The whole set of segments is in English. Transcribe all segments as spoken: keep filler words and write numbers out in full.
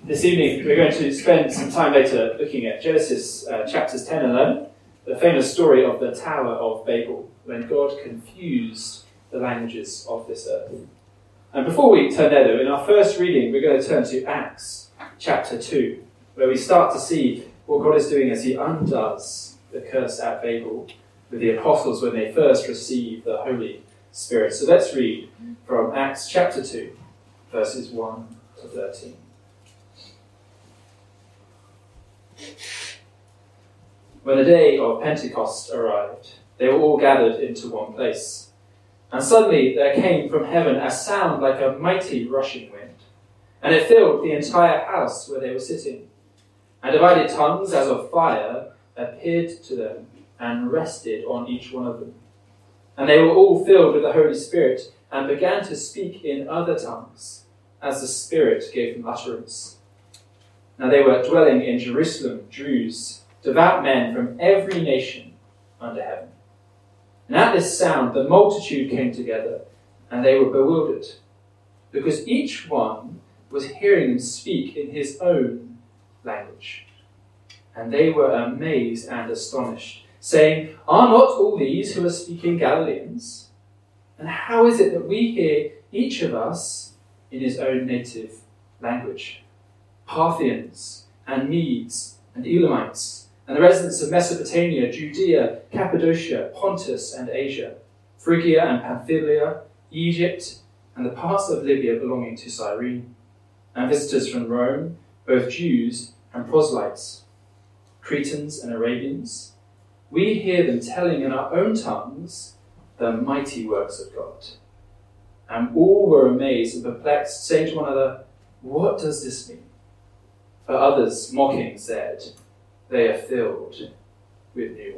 This evening we're going to spend some time later looking at Genesis uh, chapters ten and eleven, the famous story of the Tower of Babel, when God confused the languages of this earth. And before we turn there though, in our first reading we're going to turn to Acts chapter two, where we start to see what God is doing as he undoes the curse at Babel with the apostles when they first receive the Holy Spirit. So let's read from Acts chapter two, verses one to thirteen. When the day of Pentecost arrived, they were all gathered into one place. And suddenly there came from heaven a sound like a mighty rushing wind, and it filled the entire house where they were sitting. And divided tongues as of fire appeared to them and rested on each one of them. And they were all filled with the Holy Spirit and began to speak in other tongues as the Spirit gave them utterance. Now they were dwelling in Jerusalem, Jews, devout men from every nation under heaven. And at this sound the multitude came together, and they were bewildered, because each one was hearing them speak in his own language. And they were amazed and astonished, saying, "Are not all these who are speaking Galileans? And how is it that we hear each of us in his own native language? Parthians and Medes and Elamites, and the residents of Mesopotamia, Judea, Cappadocia, Pontus and Asia, Phrygia and Pamphylia, Egypt, and the parts of Libya belonging to Cyrene, and visitors from Rome, both Jews and proselytes, Cretans and Arabians. We hear them telling in our own tongues the mighty works of God." And all were amazed and perplexed, saying to one another, "What does this mean?" But others, mocking, said, "They are filled with new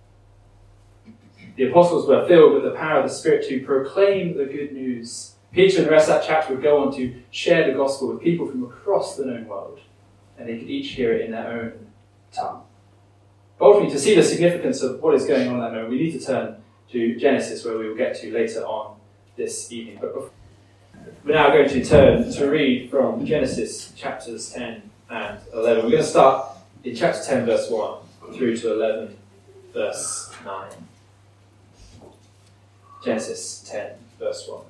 wine." The apostles were filled with the power of the Spirit to proclaim the good news. Peter and the rest of that chapter would go on to share the gospel with people from across the known world, and they could each hear it in their own tongue. But ultimately, to see the significance of what is going on in that moment, we need to turn to Genesis, where we will get to later on this evening. But we're now going to turn to read from Genesis chapters ten and eleven. We're going to start in chapter ten, verse one, through to eleven, verse nine. Genesis ten, verse one.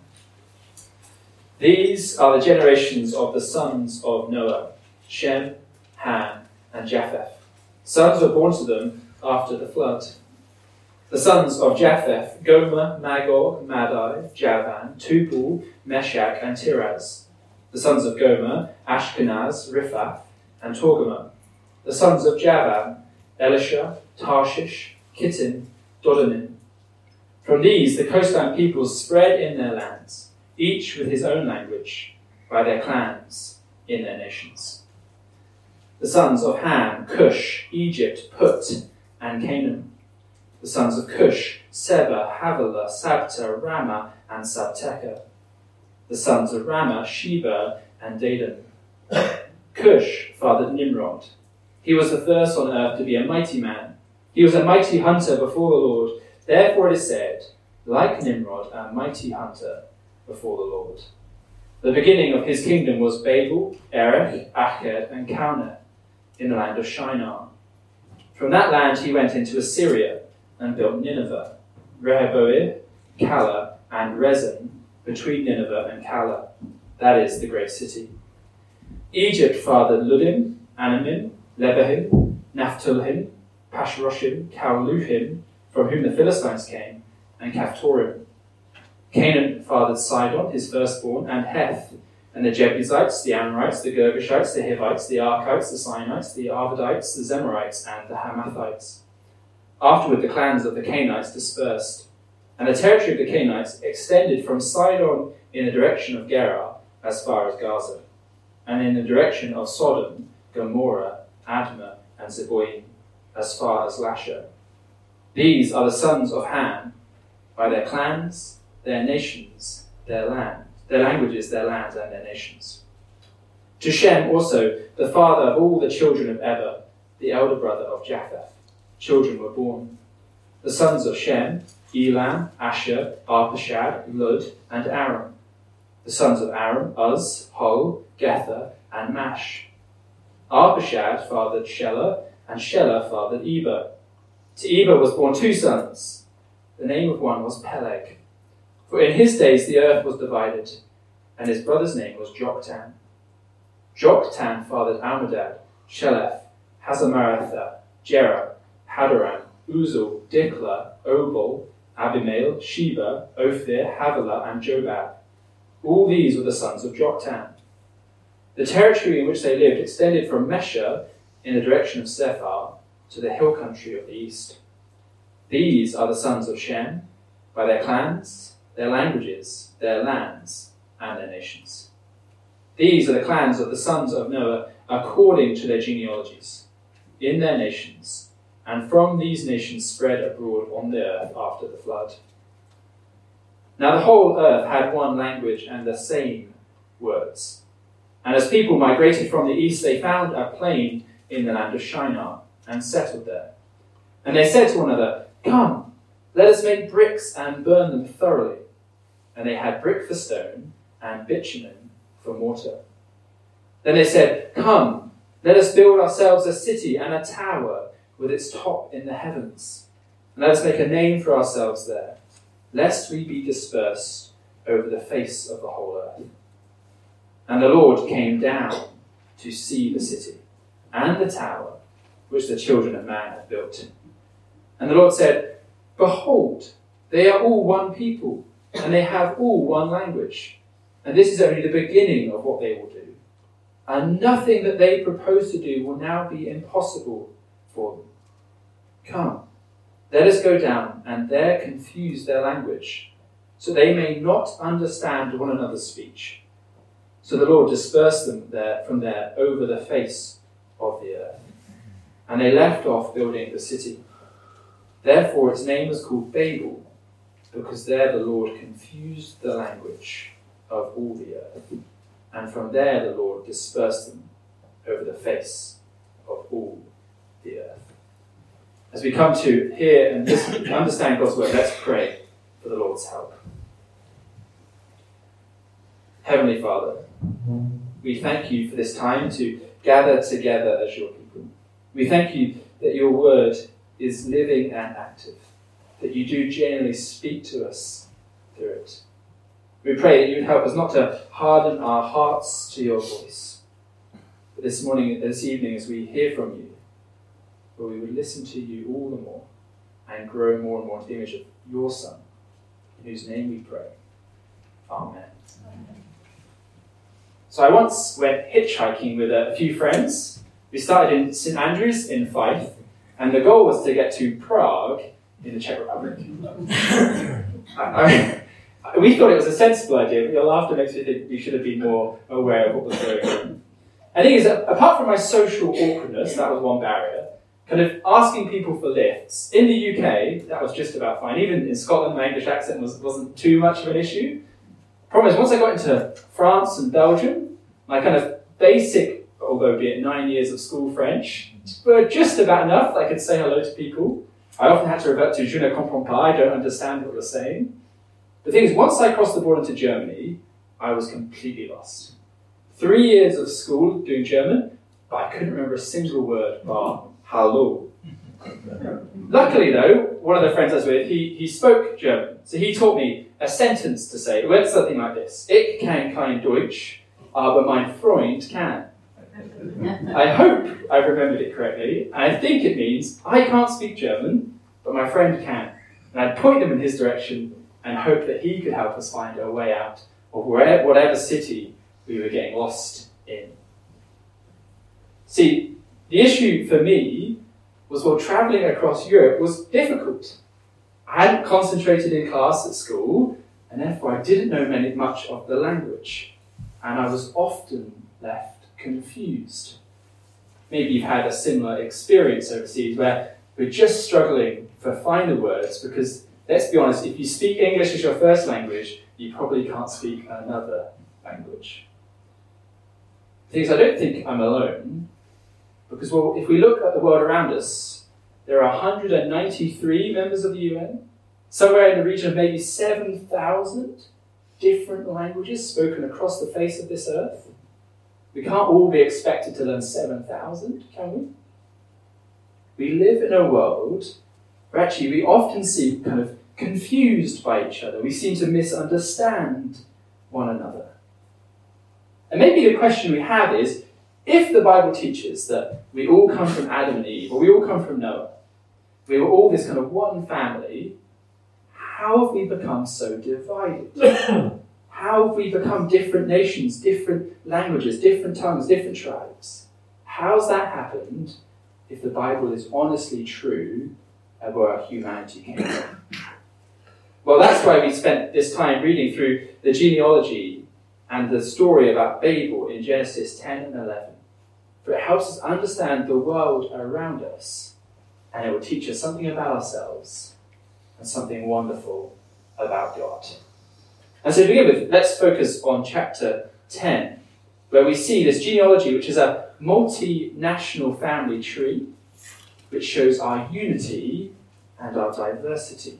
These are the generations of the sons of Noah, Shem, Ham, and Japheth. Sons were born to them after the flood. The sons of Japheth, Gomer, Magog, Madai, Javan, Tubal, Meshach, and Tiras. The sons of Gomer, Ashkenaz, Riphath, and Togarmah. The sons of Javan, Elisha, Tarshish, Kittim, Dodamim. From these the coastland peoples spread in their lands, each with his own language, by their clans in their nations. The sons of Ham, Cush, Egypt, Put, and Canaan. The sons of Cush, Seba, Havilah, Sabta, Ramah, and Sabteca. The sons of Ramah, Sheba, and Dedan. Cush fathered Nimrod. He was the first on earth to be a mighty man. He was a mighty hunter before the Lord. Therefore it is said, like Nimrod, a mighty hunter before the Lord. The beginning of his kingdom was Babel, Erech, Akkad, and Calneh, in the land of Shinar. From that land he went into Assyria and built Nineveh, Rehoboth, Calah, and Rezin, between Nineveh and Calah. That is the great city. Egypt fathered Ludim, Anamim, Lebahim, Naphtuhim, Pashroshim, Kaluhim, from whom the Philistines came, and Caphtorim. Canaan fathered Sidon, his firstborn, and Heth, and the Jebusites, the Amorites, the Girgashites, the Hivites, the Archites, the Sinites, the Arvadites, the Zemarites, and the Hamathites. Afterward the clans of the Canaanites dispersed, and the territory of the Canaanites extended from Sidon in the direction of Gerar as far as Gaza, and in the direction of Sodom, Gomorrah, Admah, and Zeboim, as far as Lasha. These are the sons of Ham, by their clans, their nations, their land, their languages, their lands, and their nations. To Shem also, the father of all the children of Eber, the elder brother of Japheth, children were born. The sons of Shem, Elam, Asher, Arpachshad, Lud, and Aram. The sons of Aram, Uz, Hol, Gether, and Mash. Arpachshad fathered Shelah, and Shelah fathered Eber. To Eber was born two sons. The name of one was Peleg. For in his days the earth was divided, and his brother's name was Joktan. Joktan fathered Almodad, Sheleph, Hazamaratha, Jerah, Hadoram, Uzal, Diklah, Obal, Abimael, Sheba, Ophir, Havilah, and Jobab. All these were the sons of Joktan. The territory in which they lived extended from Mesha in the direction of Sephar to the hill country of the east. These are the sons of Shem, by their clans, their languages, their lands, and their nations. These are the clans of the sons of Noah according to their genealogies, in their nations, and from these nations spread abroad on the earth after the flood. Now the whole earth had one language and the same words. And as people migrated from the east, they found a plain in the land of Shinar and settled there. And they said to one another, "Come, let us make bricks and burn them thoroughly." And they had brick for stone and bitumen for mortar. Then they said, "Come, let us build ourselves a city and a tower with its top in the heavens. And let us make a name for ourselves there, lest we be dispersed over the face of the whole earth." And the Lord came down to see the city and the tower which the children of man had built. And the Lord said, "Behold, they are all one people, and they have all one language. And this is only the beginning of what they will do. And nothing that they propose to do will now be impossible for them. Come, let us go down and there confuse their language, so they may not understand one another's speech." So the Lord dispersed them there from there over the face of the earth. And they left off building the city. Therefore its name was called Babel, because there the Lord confused the language of all the earth. And from there the Lord dispersed them over the face of all the earth. As we come to hear and listen, to understand God's word, let's pray for the Lord's help. Heavenly Father, we thank you for this time to gather together as your people. We thank you that your word is living and active, that you do genuinely speak to us through it. We pray that you would help us not to harden our hearts to your voice, but this morning, this evening, as we hear from you, where we would listen to you all the more and grow more and more into the image of your Son, in whose name we pray. Amen. Amen. So I once went hitchhiking with a few friends. We started in Saint Andrews in Fife, and the goal was to get to Prague in the Czech Republic. I, I, we thought it was a sensible idea, but your laughter makes me think we should have been more aware of what was going on. I think is that apart from my social awkwardness, that was one barrier, kind of asking people for lifts. In the U K, that was just about fine. Even in Scotland, my English accent was, wasn't too much of an issue. Problem is, once I got into France and Belgium, my kind of basic, although be it nine years of school French, were just about enough that I could say hello to people. I often had to revert to "je ne comprends pas," I don't understand what you're saying. The thing is, once I crossed the border into Germany, I was completely lost. Three years of school doing German, but I couldn't remember a single word bar hallo. Luckily though, one of the friends I was with, he, he spoke German, so he taught me a sentence to say. It went something like this: "Ich kann kein Deutsch, aber mein Freund kann." I hope I've remembered it correctly, and I think it means I can't speak German, but my friend can. And I'd point him in his direction and hope that he could help us find a way out of wherever, whatever city we were getting lost in. See, the issue for me was, while travelling across Europe was difficult. I hadn't concentrated in class at school, and therefore I didn't know many, much of the language, and I was often left confused. Maybe you've had a similar experience overseas where we're just struggling for finer words because, let's be honest, if you speak English as your first language, you probably can't speak another language. The thing is, I don't think I'm alone, because, well, if we look at the world around us, there are one hundred ninety-three members of the U N, somewhere in the region of maybe seven thousand different languages spoken across the face of this earth. We can't all be expected to learn seven thousand, can we? We live in a world where actually we often seem kind of confused by each other. We seem to misunderstand one another. And maybe the question we have is, if the Bible teaches that we all come from Adam and Eve, or we all come from Noah, we were all this kind of one family, how have we become so divided? How have we become different nations, different languages, different tongues, different tribes? How's that happened if the Bible is honestly true of where our humanity came from? Well, that's why we spent this time reading through the genealogy and the story about Babel in Genesis ten and eleven. For it helps us understand the world around us, and it will teach us something about ourselves and something wonderful about God. And so to begin with, let's focus on chapter ten, where we see this genealogy, which is a multinational family tree, which shows our unity and our diversity.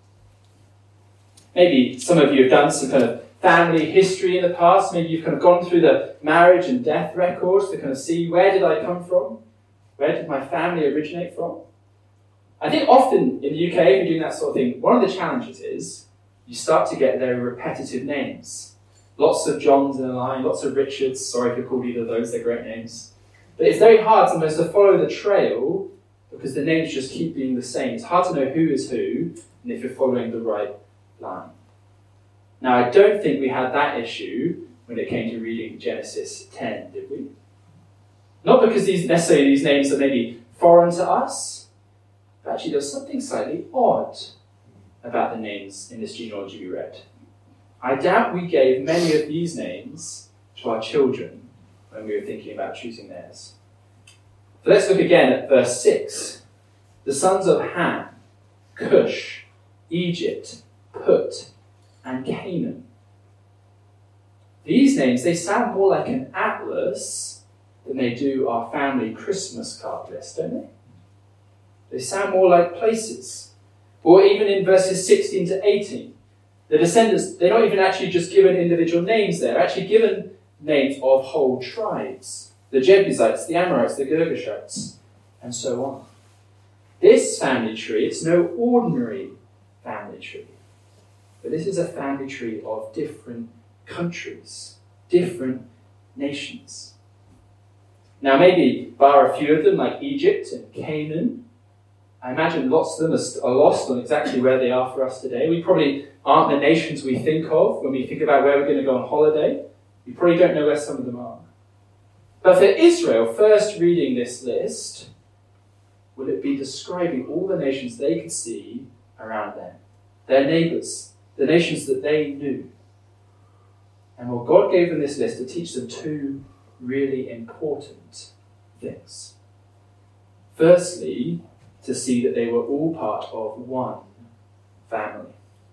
Maybe some of you have done some kind of family history in the past. Maybe you've kind of gone through the marriage and death records to kind of see, where did I come from? Where did my family originate from? I think often in the U K, if you're doing that sort of thing, one of the challenges is you start to get very repetitive names. Lots of Johns in a line, lots of Richards. Sorry if you're called either of those, they're great names. But it's very hard sometimes to follow the trail because the names just keep being the same. It's hard to know who is who and if you're following the right line. Now, I don't think we had that issue when it came to reading Genesis ten, did we? Not because these necessarily these names are maybe foreign to us, but actually there's something slightly odd about the names in this genealogy we read. I doubt we gave many of these names to our children when we were thinking about choosing theirs. So let's look again at verse six. The sons of Ham, Cush, Egypt, Put, and Canaan. These names, they sound more like an atlas than they do our family Christmas card list, don't they? They sound more like places. Or even in verses sixteen to eighteen, the descendants, they're not even actually just given individual names there, they're actually given names of whole tribes. The Jebusites, the Amorites, the Girgashites, and so on. This family tree, it's no ordinary family tree. But this is a family tree of different countries, different nations. Now maybe, bar a few of them, like Egypt and Canaan, I imagine lots of them are lost on exactly where they are for us today. We probably aren't the nations we think of when we think about where we're going to go on holiday. We probably don't know where some of them are. But for Israel, first reading this list, will it be describing all the nations they could see around them? Their neighbours, the nations that they knew. And well, God gave them this list to teach them two really important things. Firstly, to see that they were all part of one family.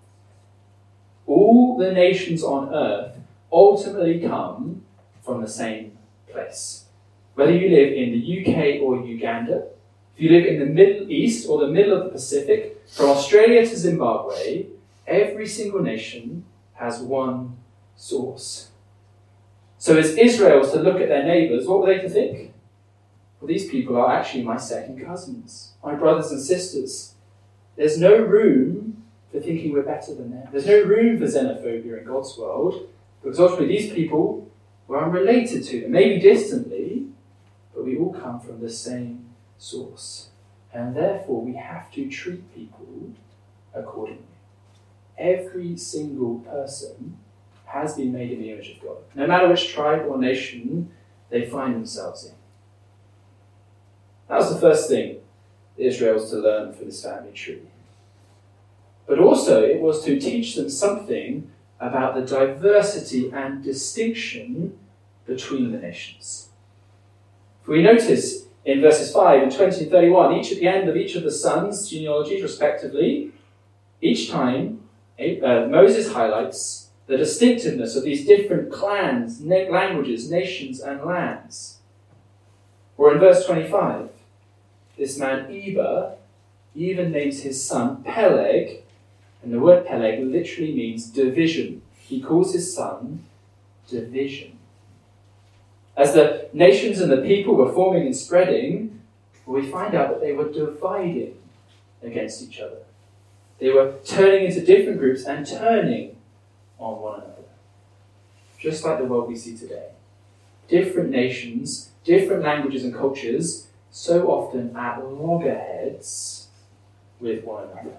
All the nations on earth ultimately come from the same place. Whether you live in the U K or Uganda, if you live in the Middle East or the middle of the Pacific, from Australia to Zimbabwe, every single nation has one source. So as Israel was to look at their neighbours, what were they to think? Well, these people are actually my second cousins, my brothers and sisters. There's no room for thinking we're better than them. There's no room for xenophobia in God's world, because ultimately these people were unrelated to them, maybe distantly, but we all come from the same source. And therefore we have to treat people accordingly. Every single person has been made in the image of God, no matter which tribe or nation they find themselves in. That was the first thing Israel was to learn from this family tree. But also it was to teach them something about the diversity and distinction between the nations. For we notice in verses five and twenty and thirty-one, each at the end of each of the sons' genealogies respectively, each time uh, Moses highlights the distinctiveness of these different clans, na- languages, nations, and lands. Or in verse twenty-five, this man Eber even names his son Peleg, and the word Peleg literally means division. He calls his son division. As the nations and the people were forming and spreading, we find out that they were dividing against each other. They were turning into different groups and turning on one another. Just like the world we see today. Different nations, different languages and cultures, so often at loggerheads with one another.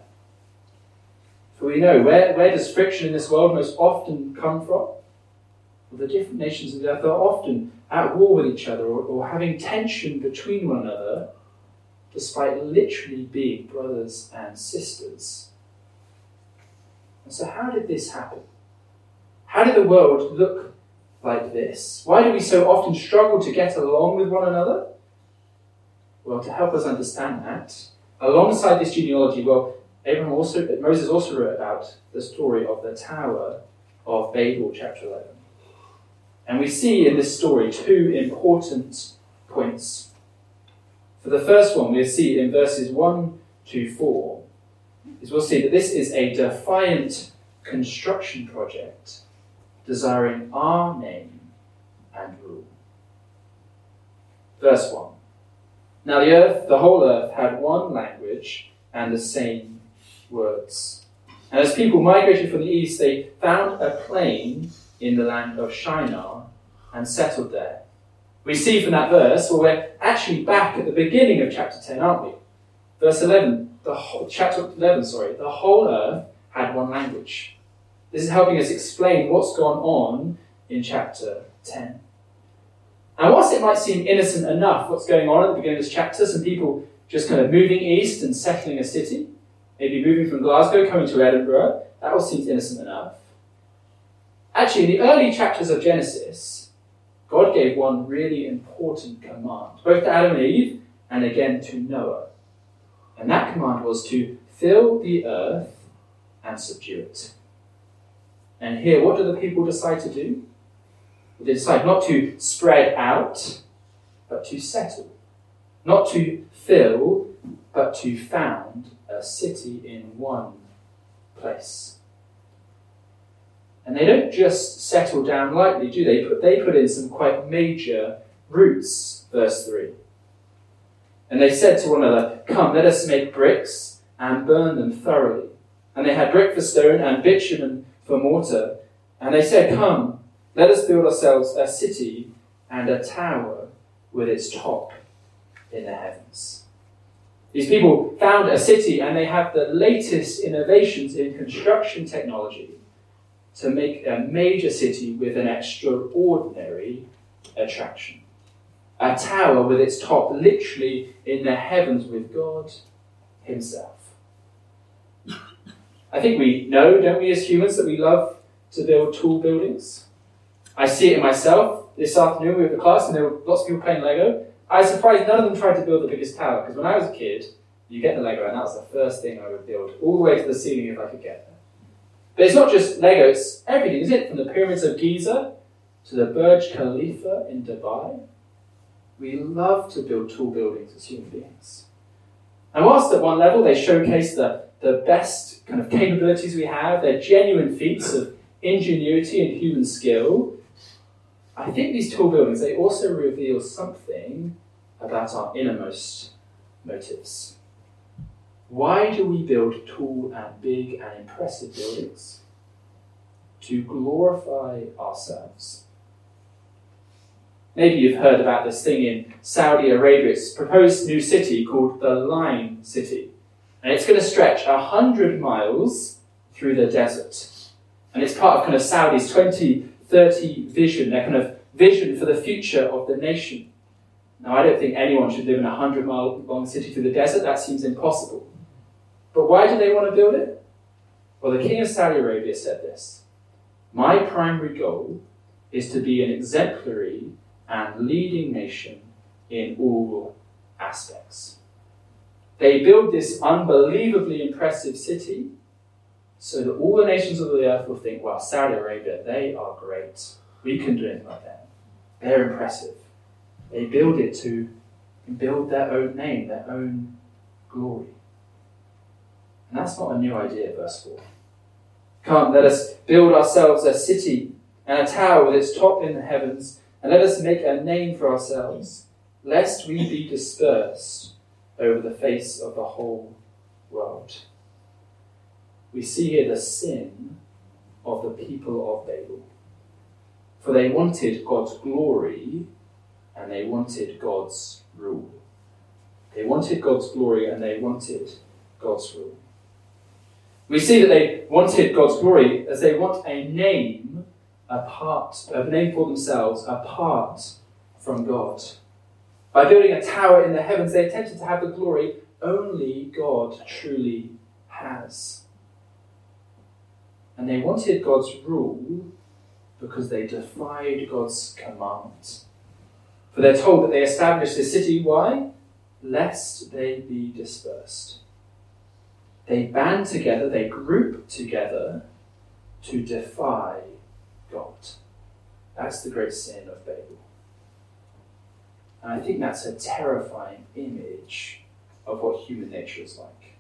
For we know, where, where does friction in this world most often come from? Well, the different nations of the earth are often at war with each other or, or having tension between one another, despite literally being brothers and sisters. And so how did this happen? How did the world look like this? Why do we so often struggle to get along with one another? Well, to help us understand that, alongside this genealogy, well, Abraham also, Moses also wrote about the story of the Tower of Babel, chapter eleven. And we see in this story two important points. For the first one, we'll see in verses one to four, is we'll see that this is a defiant construction project desiring our name and rule. Verse one. Now the earth, the whole earth, had one language and the same words. And as people migrated from the east, they found a plain in the land of Shinar and settled there. We see from that verse, well, we're actually back at the beginning of chapter ten, aren't we? Verse eleven, the whole, chapter eleven, sorry, the whole earth had one language. This is helping us explain what's gone on in chapter ten. And whilst it might seem innocent enough what's going on at the beginning of this chapter, some people just kind of moving east and settling a city, maybe moving from Glasgow, coming to Edinburgh, that all seems innocent enough. Actually, in the early chapters of Genesis, God gave one really important command, both to Adam and Eve and again to Noah. And that command was to fill the earth and subdue it. And here, what do the people decide to do? They decide not to spread out, but to settle. Not to fill, but to found a city in one place. And they don't just settle down lightly, do they? Put, they put in some quite major roots, verse three. And they said to one another, "Come, let us make bricks and burn them thoroughly." And they had brick for stone and bitumen for mortar. And they said, "Come, let us build ourselves a city and a tower with its top in the heavens." These people found a city and they have the latest innovations in construction technology to make a major city with an extraordinary attraction. A tower with its top literally in the heavens with God himself. I think we know, don't we, as humans, that we love to build tall buildings. I see it in myself. This afternoon we were at the class and there were lots of people playing Lego. I was surprised none of them tried to build the biggest tower, because when I was a kid, you get the Lego and that was the first thing I would build, all the way to the ceiling if I could get there. But it's not just Lego, it's everything, isn't it? From the pyramids of Giza to the Burj Khalifa in Dubai. We love to build tall buildings as human beings. And whilst at one level they showcase the, the best kind of capabilities we have, they're genuine feats of ingenuity and human skill, I think these tall buildings, they also reveal something about our innermost motives. Why do we build tall and big and impressive buildings? To glorify ourselves. Maybe you've heard about this thing in Saudi Arabia. It's a proposed new city called the Line City. And it's going to stretch one hundred miles through the desert. And it's part of kind of Saudi's twenty thirty vision, their kind of vision for the future of the nation. Now, I don't think anyone should live in a one hundred mile long city through the desert. That seems impossible. But why do they want to build it? Well, the king of Saudi Arabia said this: "My primary goal is to be an exemplary and leading nation in all aspects." They build this unbelievably impressive city so that all the nations of the earth will think, "Wow, Saudi Arabia, they are great. We can do anything like them. They're impressive." They build it to build their own name, their own glory. And that's not a new idea, verse four. "Come, let us build ourselves a city and a tower with its top in the heavens, and let us make a name for ourselves, lest we be dispersed over the face of the whole world. We see here the sin of the people of Babel. For they wanted God's glory and they wanted God's rule. They wanted God's glory and they wanted God's rule. We see that they wanted God's glory as they want a name apart, a name for themselves apart from God. By building a tower in the heavens, they attempted to have the glory only God truly has. And they wanted God's rule because they defied God's command. For they're told that they established this city. Why? Lest they be dispersed. They band together, they group together to defy God. That's the great sin of Babel. And I think that's a terrifying image of what human nature is like.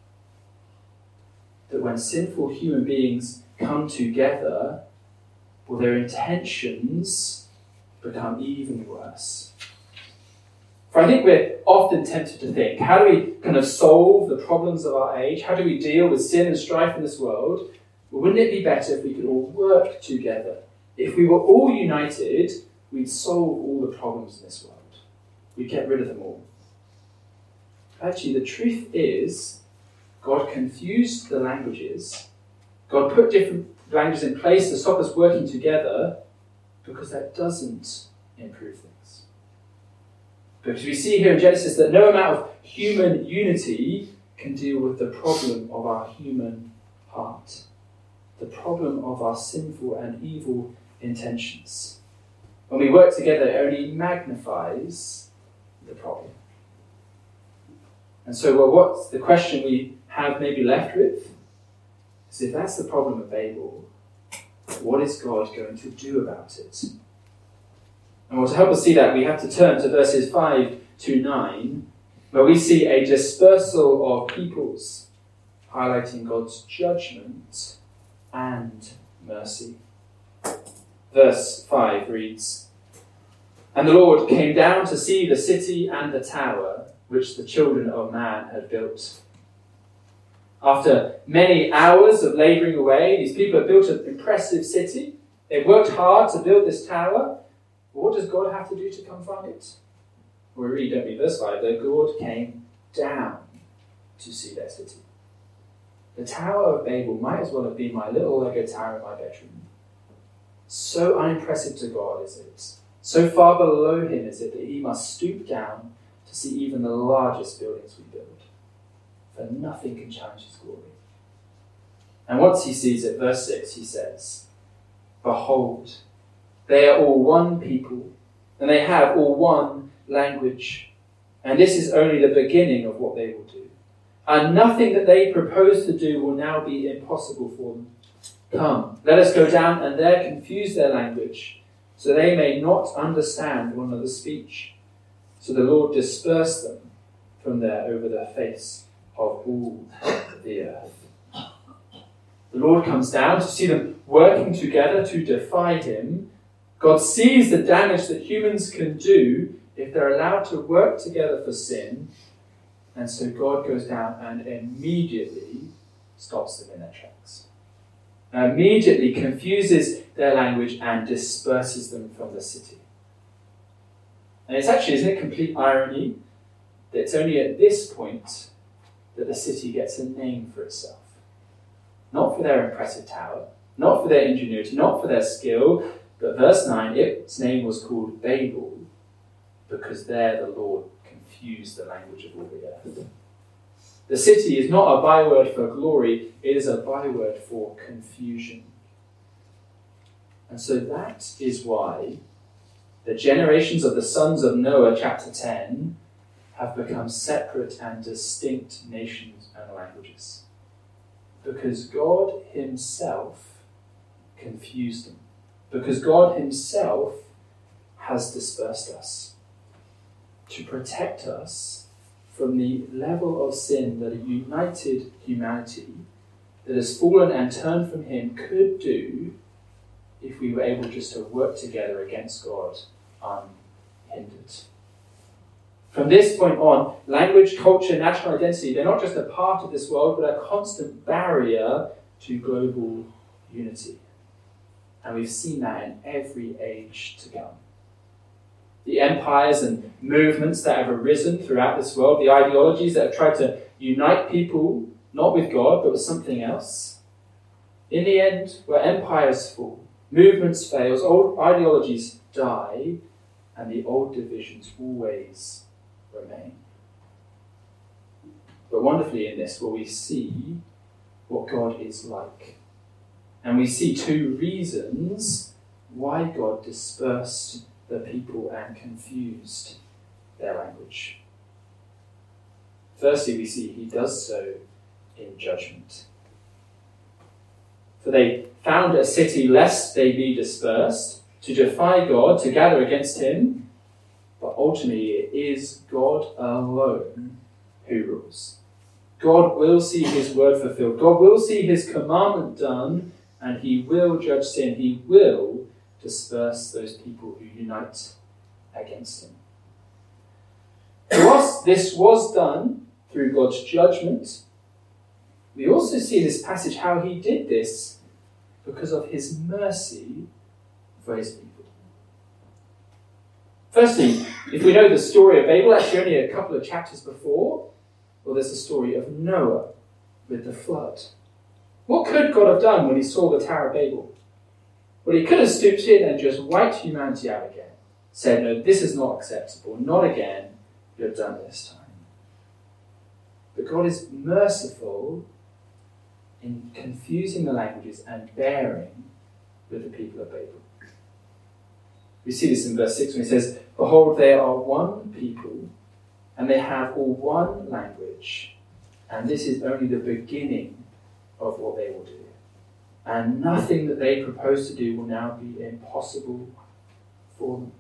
That when sinful human beings come together, well, their intentions become even worse. For I think we're often tempted to think, how do we kind of solve the problems of our age? How do we deal with sin and strife in this world? Well, wouldn't it be better if we could all work together? If we were all united, we'd solve all the problems in this world. We'd get rid of them all. Actually, the truth is, God confused the languages. God put different languages in place to stop us working together because that doesn't improve things. Because we see here in Genesis that no amount of human unity can deal with the problem of our human heart, the problem of our sinful and evil intentions. When we work together, it only magnifies the problem. And so, well, what's the question we have maybe left with? Is if that's the problem of Babel, what is God going to do about it? And well, to help us see that, we have to turn to verses five to nine, where we see a dispersal of peoples, highlighting God's judgment and mercy. Verse five reads, "And the Lord came down to see the city and the tower which the children of man had built." After many hours of labouring away, these people have built an impressive city. They've worked hard to build this tower. But what does God have to do to confront it? We read, don't we, verse five, that God came down to see their city. The Tower of Babel might as well have been my little Lego tower in my bedroom. So unimpressive to God is it. So far below him is it that he must stoop down to see even the largest buildings we build. For nothing can challenge his glory. And once he sees it, verse six, he says, "Behold, they are all one people, and they have all one language. And this is only the beginning of what they will do. And nothing that they propose to do will now be impossible for them. Come, let us go down and there confuse their language, so they may not understand one another's speech." So the Lord dispersed them from there over the face of all the earth. The Lord comes down to see them working together to defy him. God sees the damage that humans can do if they're allowed to work together for sin. And so God goes down and immediately stops them in their tracks. Immediately confuses their language and disperses them from the city. And it's actually, isn't it complete irony that it's only at this point that the city gets a name for itself. Not for their impressive tower, not for their ingenuity, not for their skill, but verse nine, its name was called Babel, because there the Lord confused the language of all the earth. The city is not a byword for glory, it is a byword for confusion. And so that is why the generations of the sons of Noah, chapter ten, have become separate and distinct nations and languages. Because God himself confused them. Because God himself has dispersed us to protect us from the level of sin that a united humanity that has fallen and turned from him could do if we were able just to work together against God unhindered. From this point on, language, culture, national identity, they're not just a part of this world, but a constant barrier to global unity. And we've seen that in every age to come. The empires and movements that have arisen throughout this world, the ideologies that have tried to unite people, not with God, but with something else. In the end, where empires fall, movements fail, old ideologies die, and the old divisions always remain. But wonderfully in this, will we see what God is like. And we see two reasons why God dispersed the people and confused their language. Firstly, we see he does so in judgment. For they found a city lest they be dispersed, to defy God, to gather against him, but ultimately it is God alone who rules. God will see his word fulfilled. God will see his commandment done, and he will judge sin. He will disperse those people who unite against him. Whilst this was done through God's judgment, we also see in this passage how he did this because of his mercy for his people. Firstly, if we know the story of Babel, actually only a couple of chapters before, well, there's the story of Noah with the flood. What could God have done when he saw the Tower of Babel? Well, he could have stooped in and just wiped humanity out again. Said, no, this is not acceptable. Not again. You're done this time. But God is merciful in confusing the languages and bearing with the people of Babel. We see this in verse six when he says, behold, they are one people, and they have all one language, and this is only the beginning of what they will do. And nothing that they propose to do will now be impossible for them.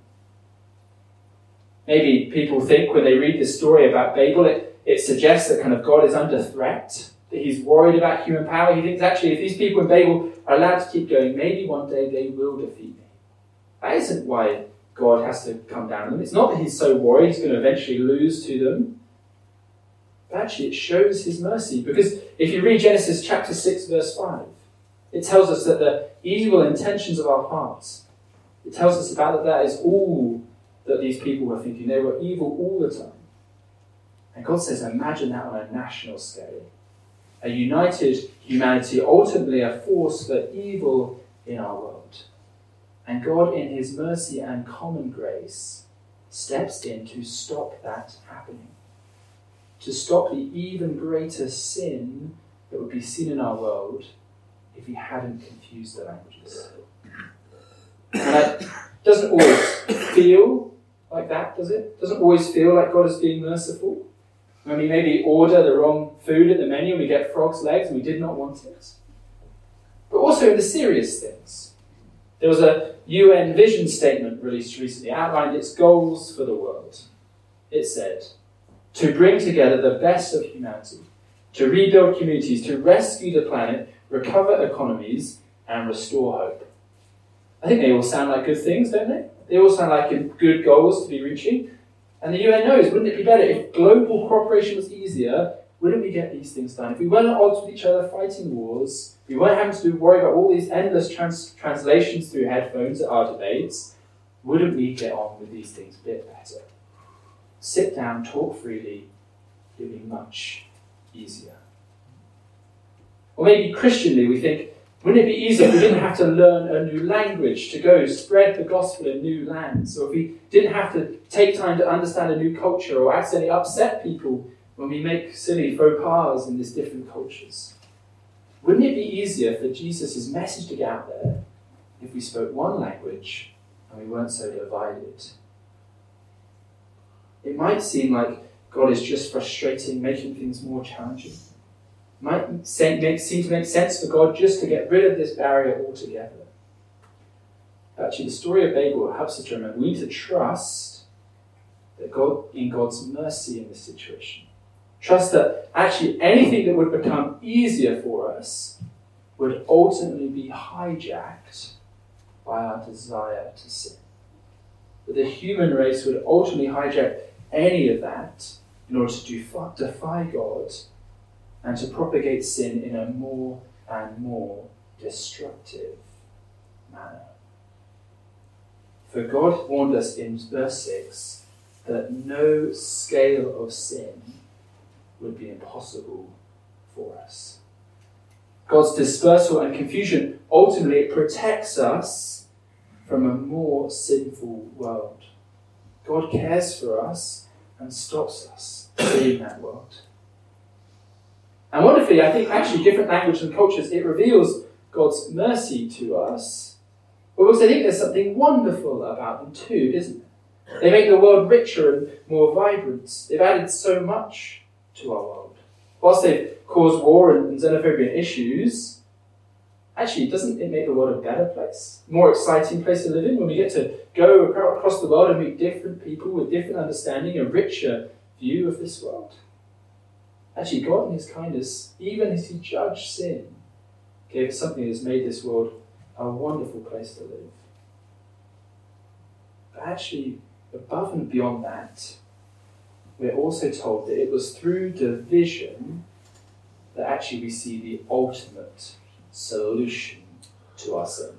Maybe people think when they read this story about Babel, it, it suggests that kind of God is under threat, that he's worried about human power. He thinks actually if these people in Babel are allowed to keep going, maybe one day they will defeat me. That isn't why God has to come down on them. It's not that he's so worried he's going to eventually lose to them. But actually it shows his mercy. Because if you read Genesis chapter six verse five, it tells us that the evil intentions of our hearts, it tells us about that that is all that these people were thinking. They were evil all the time. And God says, imagine that on a national scale. A united humanity, ultimately a force for evil in our world. And God, in his mercy and common grace, steps in to stop that happening. To stop the even greater sin that would be seen in our world if he hadn't confused the languages. And that doesn't always feel like that, does it? Doesn't always feel like God is being merciful. When we maybe order the wrong food at the menu and we get frog's legs and we did not want it. But also in the serious things. There was a U N vision statement released recently, outlined its goals for the world. It said, to bring together the best of humanity, to rebuild communities, to rescue the planet, recover economies, and restore hope. I think they all sound like good things, don't they? They all sound like good goals to be reaching. And the U N knows, wouldn't it be better if global cooperation was easier? Wouldn't we get these things done? If we weren't at odds with each other fighting wars, we weren't having to worry about all these endless trans- translations through headphones at our debates, wouldn't we get on with these things a bit better? Sit down, talk freely, it would be much easier. Or maybe Christianly, we think, wouldn't it be easier if we didn't have to learn a new language to go spread the gospel in new lands? Or if we didn't have to take time to understand a new culture or accidentally upset people when we make silly faux pas in these different cultures? Wouldn't it be easier for Jesus' message to get out there if we spoke one language and we weren't so divided? It might seem like God is just frustrating, making things more challenging. It might seem to make sense for God just to get rid of this barrier altogether. Actually, the story of Babel helps us to remember we need to trust that God, in God's mercy in this situation. Trust that actually anything that would become easier for us would ultimately be hijacked by our desire to sin. that the human race would ultimately hijack any of that in order to defy God and to propagate sin in a more and more destructive manner. For God warned us in verse six that no scale of sin would be impossible for us. God's dispersal and confusion ultimately protects us from a more sinful world. God cares for us and stops us seeing that world. And wonderfully, I think actually different languages and cultures, it reveals God's mercy to us. But also I think there's something wonderful about them too, isn't it? They make the world richer and more vibrant. They've added so much to our world. Whilst they've caused war and xenophobia and issues, actually, doesn't it make the world a better place? A more exciting place to live in when we get to go across the world and meet different people with different understanding, a richer view of this world? Actually, God in his kindness, even as he judged sin, gave us something that has made this world a wonderful place to live. But actually, above and beyond that, we're also told that it was through division that actually we see the ultimate solution to our sin.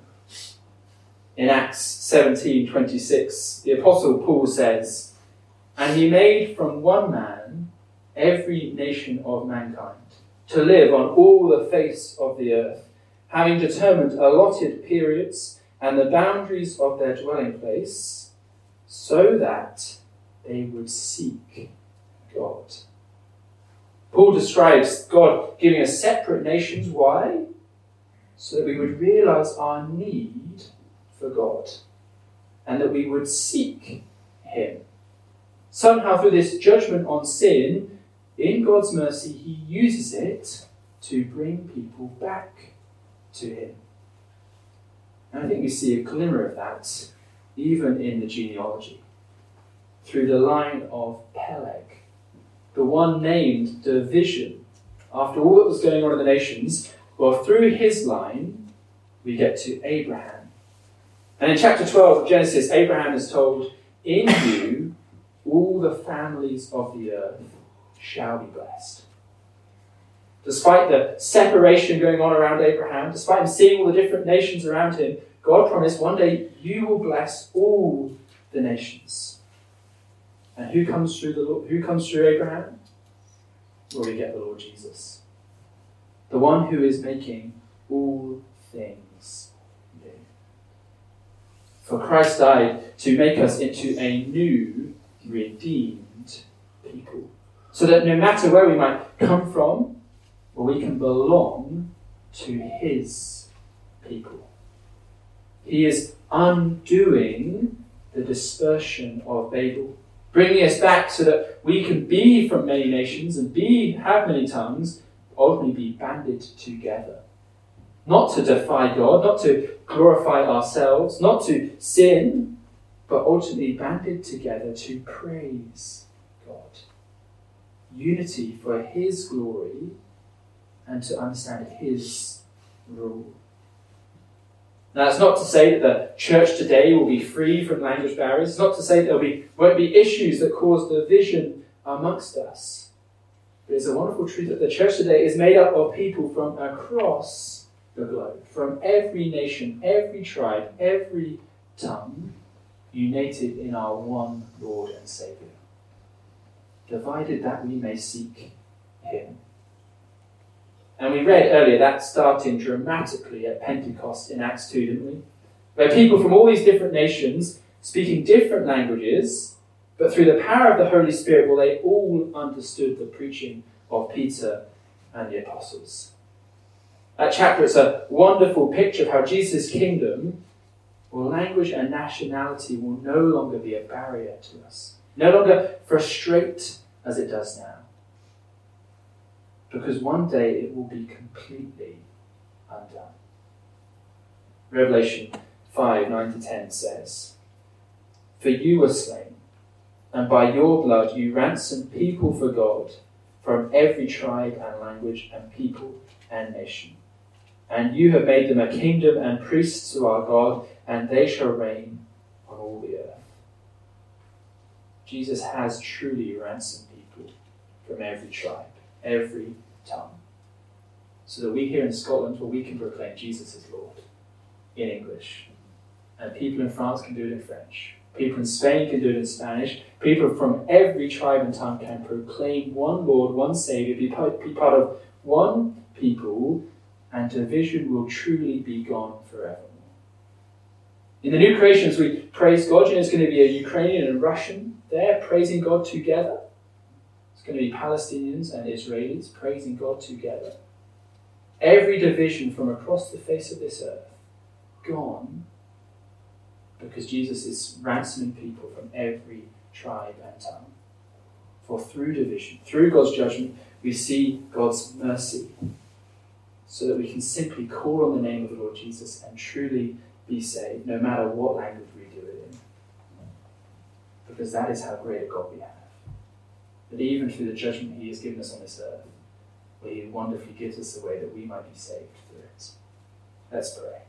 In Acts seventeen twenty-six, the Apostle Paul says, "And he made from one man every nation of mankind to live on all the face of the earth, having determined allotted periods and the boundaries of their dwelling place, so that they would seek God." Paul describes God giving us separate nations. Why? So that we would realize our need for God and that we would seek him. Somehow through this judgment on sin, in God's mercy, he uses it to bring people back to him. And I think we see a glimmer of that even in the genealogy. Through the line of Peleg, the one named division. After all that was going on in the nations, well, through his line, we get to Abraham. And in chapter twelve of Genesis, Abraham is told, "In you, all the families of the earth shall be blessed." Despite the separation going on around Abraham, despite him seeing all the different nations around him, God promised one day, you will bless all the nations. And who comes through the Lord, who comes through Abraham? Well, we get the Lord Jesus, the one who is making all things new. For Christ died to make us into a new, redeemed people, so that no matter where we might come from, well, we can belong to his people. He is undoing the dispersion of Babel, bringing us back so that we can be from many nations and be have many tongues, ultimately be banded together. Not to defy God, not to glorify ourselves, not to sin, but ultimately banded together to praise God. Unity for his glory and to understand his rule. Now, that's not to say that the church today will be free from language barriers. It's not to say that there will be, won't be issues that cause division amongst us. But it's a wonderful truth that the church today is made up of people from across the globe, from every nation, every tribe, every tongue, united in our one Lord and Saviour, divided that we may seek him. And we read earlier that starting dramatically at Pentecost in Acts two, didn't we? Where people from all these different nations, speaking different languages, but through the power of the Holy Spirit, well, they all understood the preaching of Peter and the apostles. That chapter is a wonderful picture of how Jesus' kingdom, well, language and nationality will no longer be a barrier to us. No longer frustrate as it does now. Because one day it will be completely undone. Revelation five, nine to ten says, "For you were slain, and by your blood you ransomed people for God from every tribe and language and people and nation. And you have made them a kingdom and priests to our God, and they shall reign on all the earth." Jesus has truly ransomed people from every tribe, every tongue. So that we here in Scotland, well, we can proclaim Jesus as Lord in English. And people in France can do it in French. People in Spain can do it in Spanish. People from every tribe and tongue can proclaim one Lord, one Saviour, be part, be part of one people, and division will truly be gone forevermore. In the new creation, as we praise God, you know, it's going to be a Ukrainian and Russian there praising God together. It's going to be Palestinians and Israelis praising God together. Every division from across the face of this earth gone, because Jesus is ransoming people from every tribe and tongue. For through division, through God's judgment, we see God's mercy, so that we can simply call on the name of the Lord Jesus and truly be saved, no matter what language we do it in. Because that is how great a God we have. That even through the judgment he has given us on this earth, where he wonderfully gives us the way that we might be saved through it. Let's pray.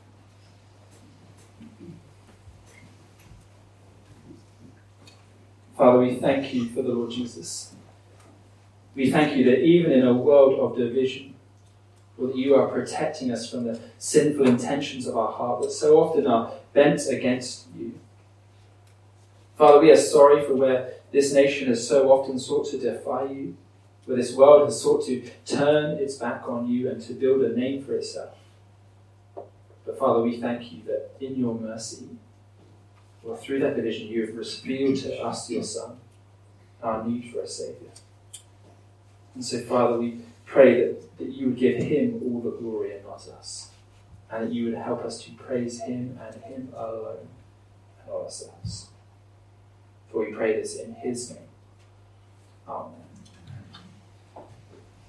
Father, we thank you for the Lord Jesus. We thank you that even in a world of division, Lord, that you are protecting us from the sinful intentions of our heart that so often are bent against you. Father, we are sorry for where this nation has so often sought to defy you, where this world has sought to turn its back on you and to build a name for itself. But Father, we thank you that in your mercy, well, through that division, you have revealed to us, your Son, our need for a Saviour. And so, Father, we pray that, that you would give him all the glory and not us, and that you would help us to praise him and him alone and not ourselves. For we pray this in his name.